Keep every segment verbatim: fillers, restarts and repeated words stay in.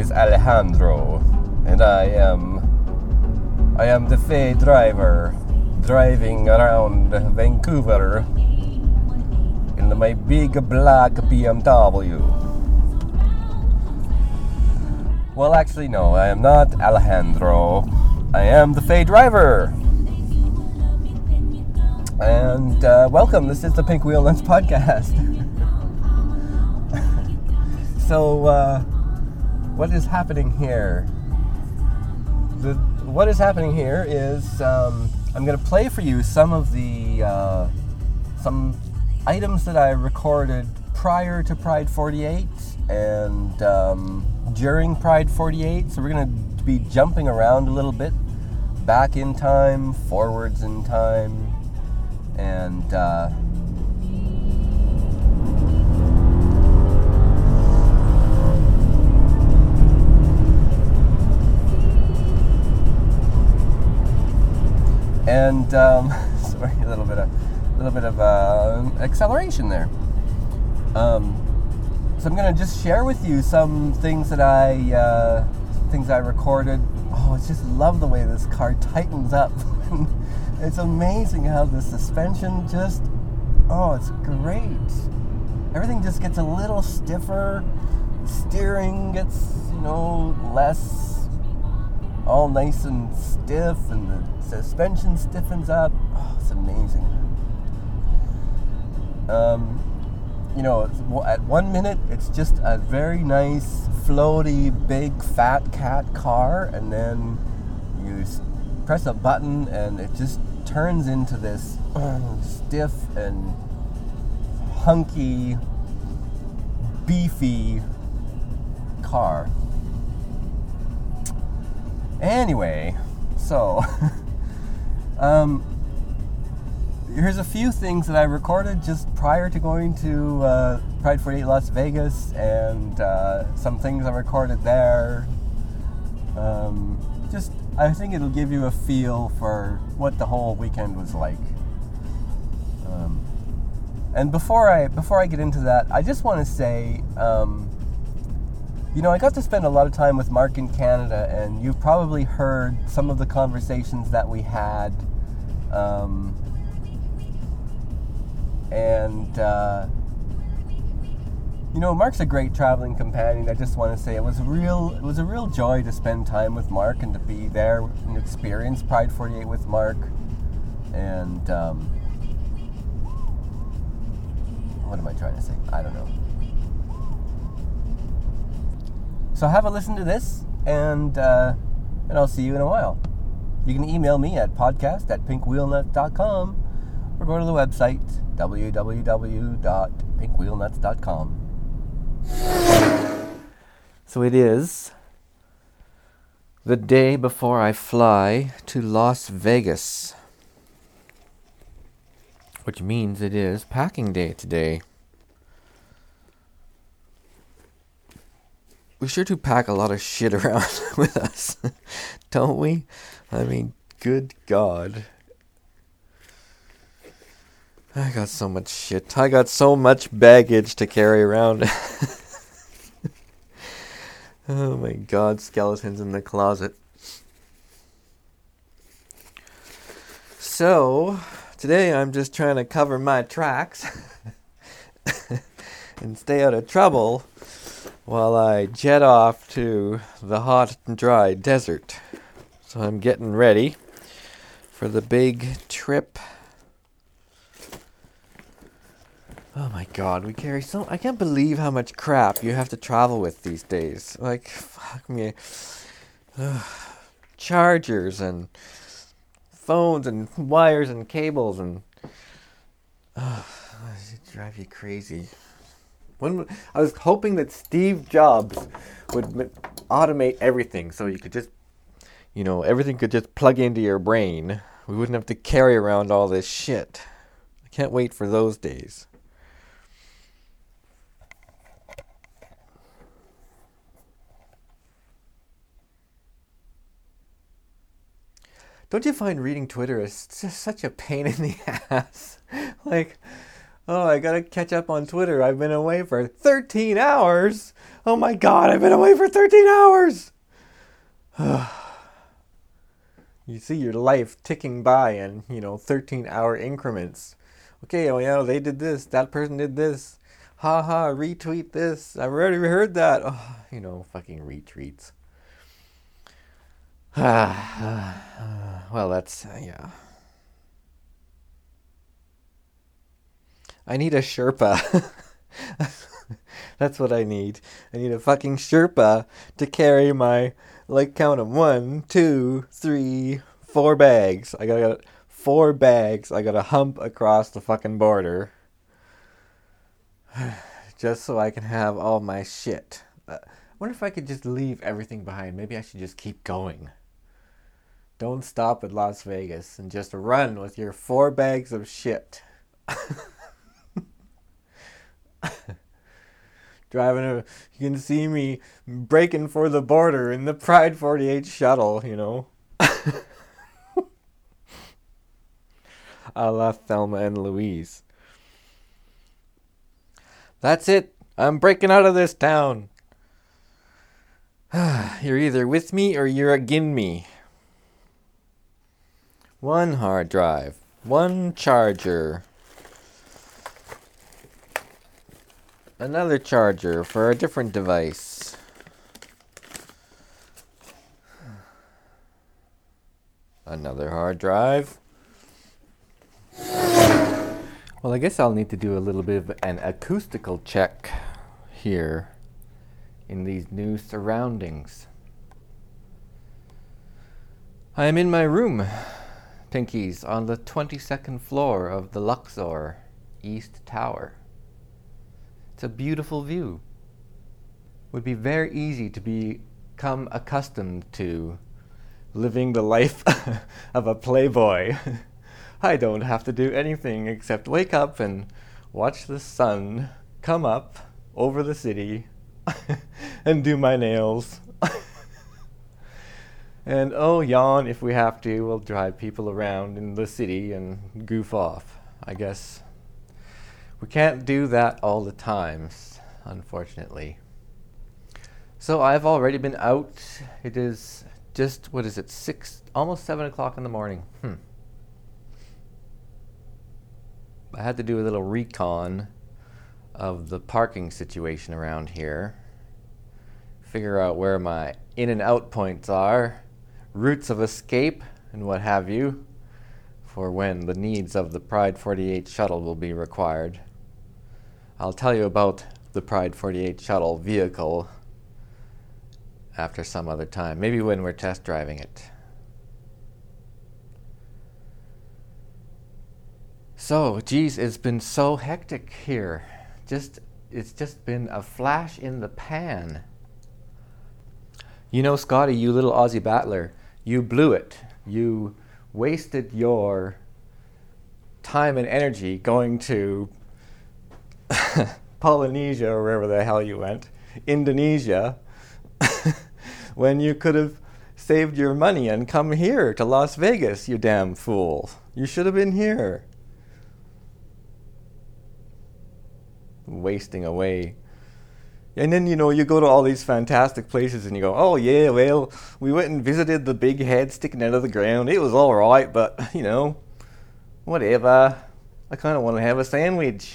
is Alejandro, and I am I am the Faye driver, driving around Vancouver in my big black B M W. Well, actually, no, I am not Alejandro. I am the Faye driver. And uh, welcome. This is the Pink Wheel Nuts podcast. So, uh, what is happening here? The, what is happening here is um, I'm going to play for you some of the uh, some items that I recorded prior to Pride forty-eight and um, during Pride forty-eight. So we're going to be jumping around a little bit, back in time, forwards in time, and uh, and um, sorry, a little bit of a little bit of uh, acceleration there. Um, so I'm gonna just share with you some things that I uh, things I recorded. Oh, I just love the way this car tightens up. It's amazing how the suspension just, oh, it's great. Everything just gets a little stiffer. Steering gets, you know, less, all nice and stiff, and the suspension stiffens up. Oh, it's amazing. Um, you know, at one minute, it's just a very nice, floaty, big, fat cat car, and then you press a button and it just turns into this uh, stiff and hunky, beefy car. Anyway, so um, here's a few things that I recorded just prior to going to uh, Pride forty-eight Las Vegas, and uh, some things I recorded there. Um, just I think it'll give you a feel for what the whole weekend was like. Um, and before I before I get into that, I just want to say, um, you know, I got to spend a lot of time with Mark in Canada, and you've probably heard some of the conversations that we had. Um, and uh, you know, Mark's a great traveling companion. I just want to say it was a real it was a real joy to spend time with Mark and to be there and experience Pride forty-eight with Mark. And um, what am I trying to say? I don't know. So have a listen to this, and uh, and I'll see you in a while. You can email me at podcast at pink wheel nuts dot com or go to the website w w w dot pink wheel nuts dot com. So it is the day before I fly to Las Vegas, which means it is packing day today. We sure do pack a lot of shit around with us, don't we? I mean, good God. I got so much shit. I got so much baggage to carry around. Oh my God, skeletons in the closet. So, today I'm just trying to cover my tracks and stay out of trouble while I jet off to the hot and dry desert. So I'm getting ready for the big trip. Oh my God, we carry so... I can't believe how much crap you have to travel with these days. Like, fuck me. Ugh. Chargers and phones and wires and cables and... Ugh, it drives you crazy. When I was hoping that Steve Jobs would automate everything so you could just... You know, everything could just plug into your brain. We wouldn't have to carry around all this shit. I can't wait for those days. Don't you find reading Twitter is just such a pain in the ass? Like, Oh, I gotta catch up on Twitter. I've been away for thirteen hours. Oh my god, I've been away for thirteen hours. You see your life ticking by in, you know, thirteen hour increments. Okay, oh yeah, they did this. That person did this. Ha ha, retweet this. I've already heard that. Oh, you know, fucking retweets. Well, that's, uh, yeah. I need a Sherpa. That's what I need. I need a fucking Sherpa to carry my, like, count them. One, two, three, four bags. I got four bags. I got to hump across the fucking border. Just so I can have all my shit. Uh, I wonder if I could just leave everything behind. Maybe I should just keep going. Don't stop at Las Vegas and just run with your four bags of shit. Driving a, you can see me breaking for the border in the Pride forty-eight shuttle, you know. A la Thelma and Louise. That's it. I'm breaking out of this town. You're either with me or you're agin me. One hard drive. One charger. Another charger for a different device. Another hard drive. Well, I guess I'll need to do a little bit of an acoustical check here in these new surroundings. I am in my room, Pinkies, on the twenty-second floor of the Luxor East Tower. It's a beautiful view. Would be very easy to become accustomed to living the life of a playboy. I don't have to do anything except wake up and watch the sun come up over the city and do my nails. And oh, yawn if we have to. We'll drive people around in the city and goof off. I guess we can't do that all the time, unfortunately. So I've already been out. It is just, what is it, six, almost seven o'clock in the morning. Hmm. I had to do a little recon of the parking situation around here. Figure out where my in and out points are, routes of escape, and what have you, for when the needs of the Pride forty-eight shuttle will be required. I'll tell you about the Pride forty-eight shuttle vehicle after some other time, maybe when we're test driving it. So, geez, it's been so hectic here. Just, it's just been a flash in the pan. You know, Scotty, you little Aussie battler, you blew it. You wasted your time and energy going to Polynesia or wherever the hell you went, Indonesia, when you could have saved your money and come here to Las Vegas, you damn fool. You should have been here. Wasting away. And then, you know, you go to all these fantastic places and you go, oh yeah, well, we went and visited the big head sticking out of the ground. It was all right, but, you know, whatever. I kind of want to have a sandwich.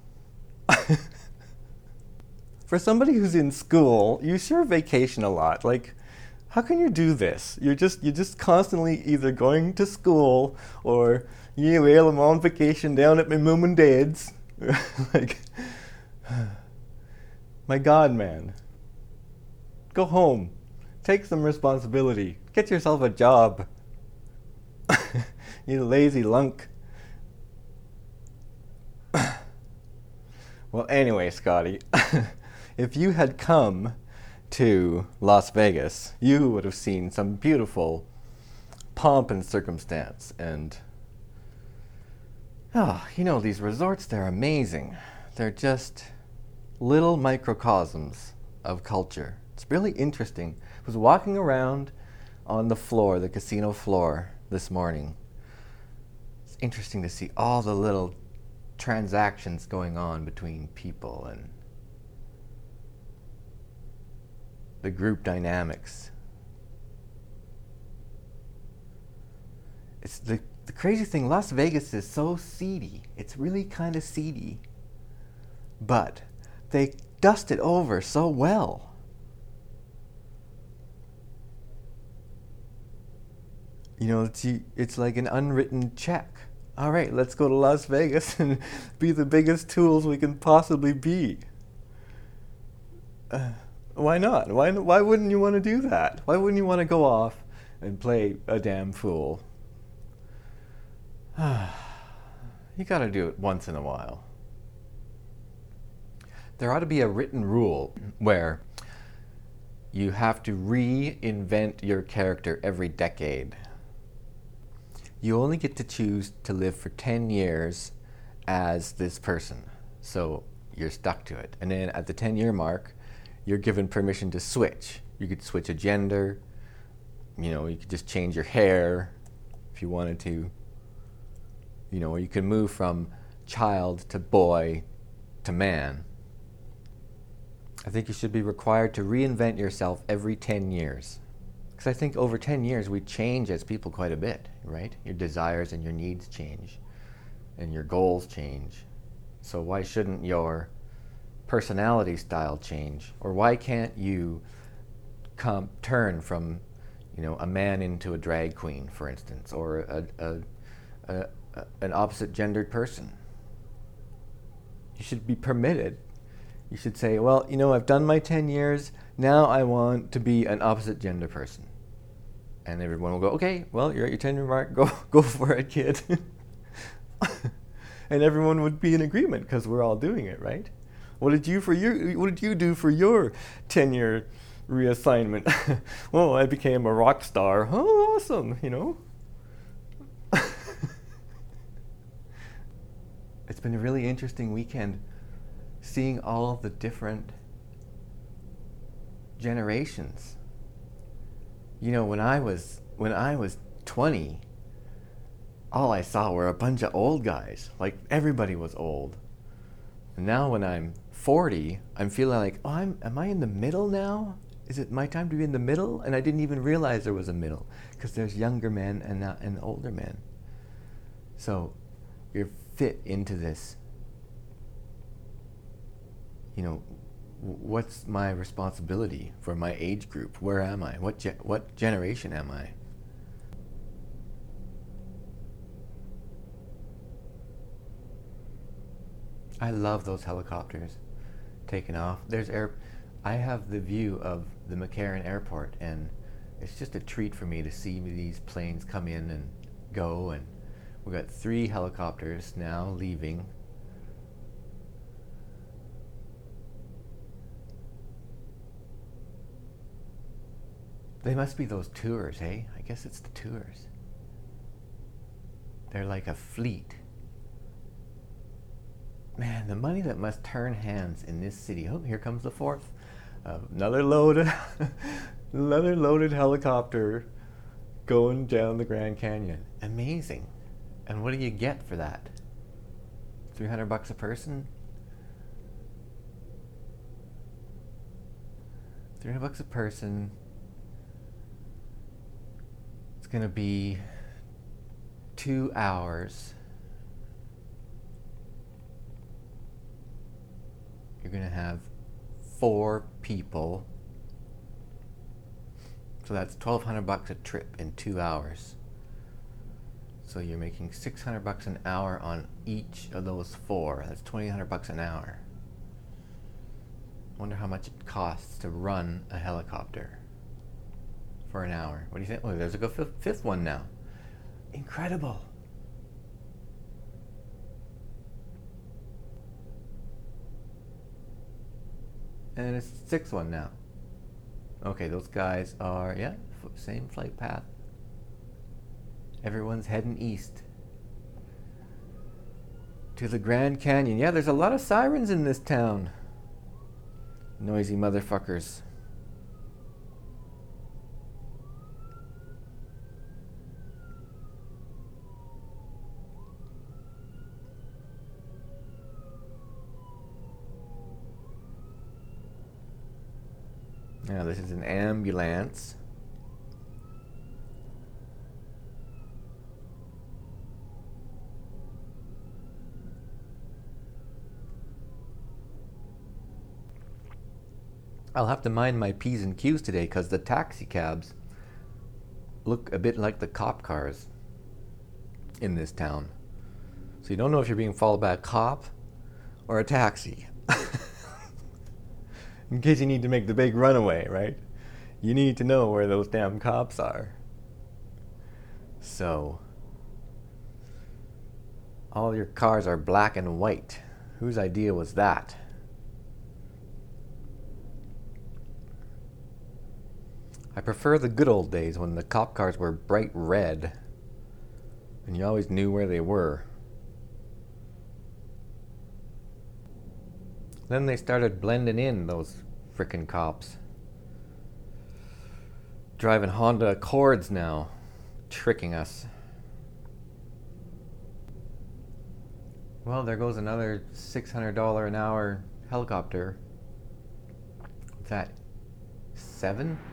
For somebody who's in school, you sure vacation a lot. Like, how can you do this? You're just you're just constantly either going to school or, yeah, well, I'm on vacation down at my mum and dad's. Like, my God, man. Go home. Take some responsibility. Get yourself a job. You lazy lunk. Well, anyway, Scotty, if you had come to Las Vegas, you would have seen some beautiful pomp and circumstance. And, oh, you know, these resorts, they're amazing. They're just little microcosms of culture. It's really interesting. I was walking around on the floor, the casino floor, this morning. It's interesting to see all the little transactions going on between people and the group dynamics. It's the, the crazy thing, Las Vegas is so seedy. It's really kind of seedy. But they dust it over so well. You know, it's, it's like an unwritten check. All right, let's go to Las Vegas and be the biggest tools we can possibly be. Uh, why not? Why, why wouldn't you want to do that? Why wouldn't you want to go off and play a damn fool? You gotta do it once in a while. There ought to be a written rule where you have to reinvent your character every decade. You only get to choose to live for ten years as this person. So you're stuck to it. And then at the ten year mark, you're given permission to switch. You could switch a gender. You know, you could just change your hair if you wanted to. You know, or you can move from child to boy to man. I think you should be required to reinvent yourself every ten years. Because I think over ten years we change as people quite a bit, right? Your desires and your needs change, and your goals change. So why shouldn't your personality style change? Or why can't you come turn from, you know, a man into a drag queen, for instance, or a, a, a an opposite gendered person? You should be permitted. You should say, well, you know, I've done my ten years, now I want to be an opposite gender person. And everyone will go, okay, well, you're at your ten year mark, go go for it, kid. And everyone would be in agreement because we're all doing it, right? What did you for your what did you do for your ten year reassignment? Well, I became a rock star. Oh, awesome, you know. It's been a really interesting weekend seeing all the different generations. You know, when I was when I was twenty, all I saw were a bunch of old guys. Like everybody was old. And now when I'm forty, I'm feeling like, oh, I'm am I in the middle now? Is it my time to be in the middle? And I didn't even realize there was a middle because there's younger men and uh, and older men. So you're fit into this, you know, what's my responsibility for my age group? Where am I? What ge- what generation am I? I love those helicopters taking off. There's air. I have the view of the McCarran Airport, and it's just a treat for me to see these planes come in and go. And we've got three helicopters now leaving. They must be those tours, hey? I guess it's the tours. They're like a fleet. Man, the money that must turn hands in this city. Oh, here comes the fourth. Uh, another loaded, another loaded helicopter going down the Grand Canyon. Amazing. And what do you get for that? three hundred bucks a person? three hundred bucks a person. It's going to be two hours. You're going to have four people. So that's twelve hundred bucks a trip in two hours. So you're making six hundred bucks an hour on each of those four. That's twenty hundred bucks an hour. Wonder how much it costs to run a helicopter for an hour. What do you think? Oh, there's a go fifth, fifth one now. Incredible. And it's the sixth one now. Okay, those guys are, yeah, same flight path. Everyone's heading east to the Grand Canyon. Yeah, there's a lot of sirens in this town. Noisy motherfuckers. Now this is an ambulance. I'll have to mind my P's and Q's today because the taxi cabs look a bit like the cop cars in this town. So you don't know if you're being followed by a cop or a taxi. In case you need to make the big runaway, right? You need to know where those damn cops are. So, all your cars are black and white. Whose idea was that? I prefer the good old days when the cop cars were bright red and you always knew where they were. Then they started blending in, those frickin' cops. Driving Honda Accords now, tricking us. Well, there goes another six hundred dollars an hour helicopter. What's that? Seven?